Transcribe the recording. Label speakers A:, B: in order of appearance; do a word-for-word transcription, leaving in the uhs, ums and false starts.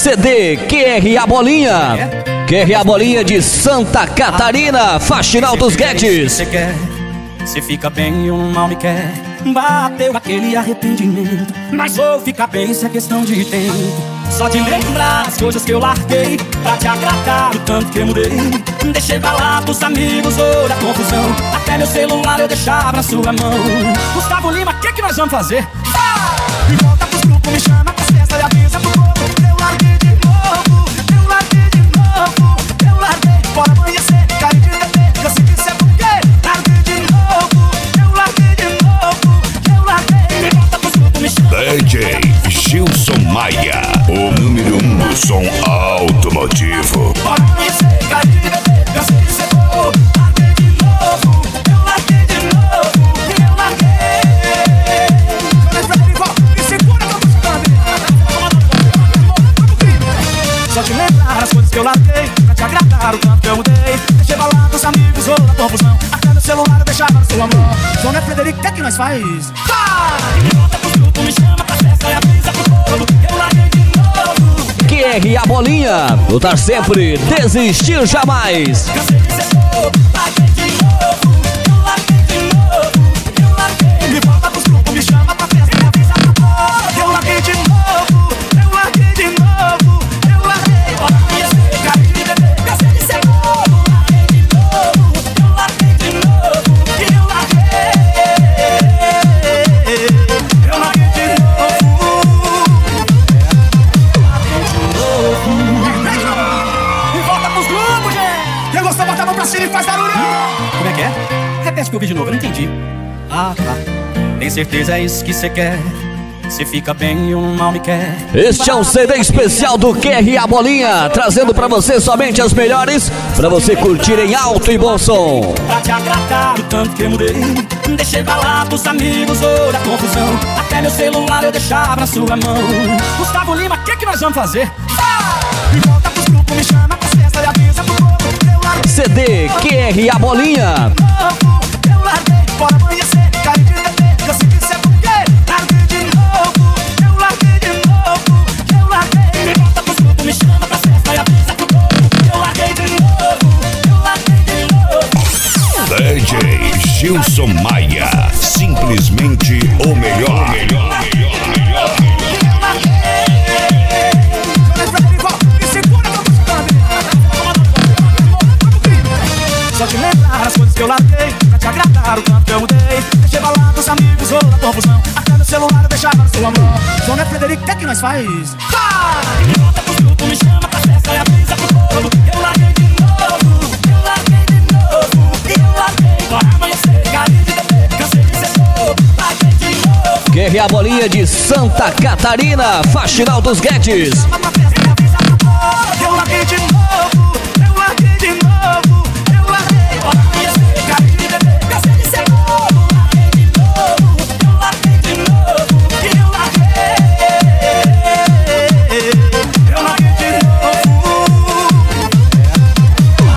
A: C D Q R A Bolinha. Q R A Bolinha de Santa Catarina, Faxinal dos Guedes.
B: Você quer, você fica bem e o mal me quer. Bateu aquele arrependimento, mas vou ficar bem se é questão de tempo. Só de lembrar as coisas que eu larguei pra te agradar o tanto que eu mudei. Deixei balado dos amigos ou da confusão. Até meu celular eu deixava na sua mão. Gustavo Lima, o que que nós vamos fazer? Ah! Me volta pros grupos, me chama pra festa e avisa pro povo. Eu larguei de novo, eu larguei de novo. Eu larguei, bora amanhecer, caí de T V. Eu sei que isso é porque larguei de novo. Eu larguei de novo, eu larguei. Me volta pros grupos, me chama.
C: D J Gilson Maia, o número um do som automotivo.
B: Bora amanhecer, caí de T V. Eu sei que isso é bom. Larguei de novo, eu larguei de novo. Eu larguei. Só de lembrar as coisas que eu larguei pra te agradar o tanto que eu mudei. Deixei balado dos amigos ou da confusão. Até meu celular eu deixava na sua mão. Dona Frederico, o que é que nós faz? Tá! Me volta pro grupo, me chama pra festa e avisa pro povo. Eu larguei de novo.
A: Q R A Bolinha, lutar sempre, desistir jamais.
B: Eu sei que cê for, larguei de novo. Eu larguei de novo, eu larguei. Me volta pros grupos, me chama pra festa e avisa pro povo. Eu larguei de novo, eu larguei de novo. Bora amanhecer, caí de bebê. Eu sei que cê for, larguei de novo. Eu larguei de novo, e eu larguei. Eu larguei de novo. Larguei de novo. E volta pros grupos, gente. Quem gostou, bota a mão pra cima e faz barulho. Como é que é? Repete que eu vi de novo, eu não entendi. Ah, tá. Tem certeza é isso que cê quer? Você fica bem e o mal me quer.
A: Este é um C D especial do Q R A Bolinha, trazendo pra você somente as melhores, pra você curtir em alto e bom som.
B: Pra te agradar o tanto que eu mudei. Deixei balado dos amigos ou da confusão. Até meu celular eu deixava na sua mão. Gustavo Lima, o que que nós vamos fazer? Ah! Me volta pros grupos, me chama pra festa e avisa pro povo. Eu larguei
A: C D Q R A Bolinha.
B: eu larguei, bora amanhecer, caí de T V. Eu sei que isso é porque larguei de novo. Eu larguei de novo, eu larguei. Me volta pros grupos, me chama pra festa e avisa pro povo. Eu larguei de novo, eu larguei de novo.
C: D J Gilson Maia, simplesmente o melhor. melhor, melhor, melhor.
B: Eu larguei. Só de lembrar as coisas que eu larguei pra te agradar o tanto que eu mudei. Deixei balado dos amigos ou da confusão. Até meu celular eu deixava na sua mão. Dona Frederico, o que é que nós faz? Tá! Me volta pros grupos, me chama pra festa e avisa pro povo. Eu larguei de novo, eu larguei de novo. E eu larguei, bora amanhecer, caí de bebê. Cansei de ser bobo, larguei de novo.
A: Q R A Bolinha de Santa Catarina, Faxinal dos Guedes.
B: Chama pra festa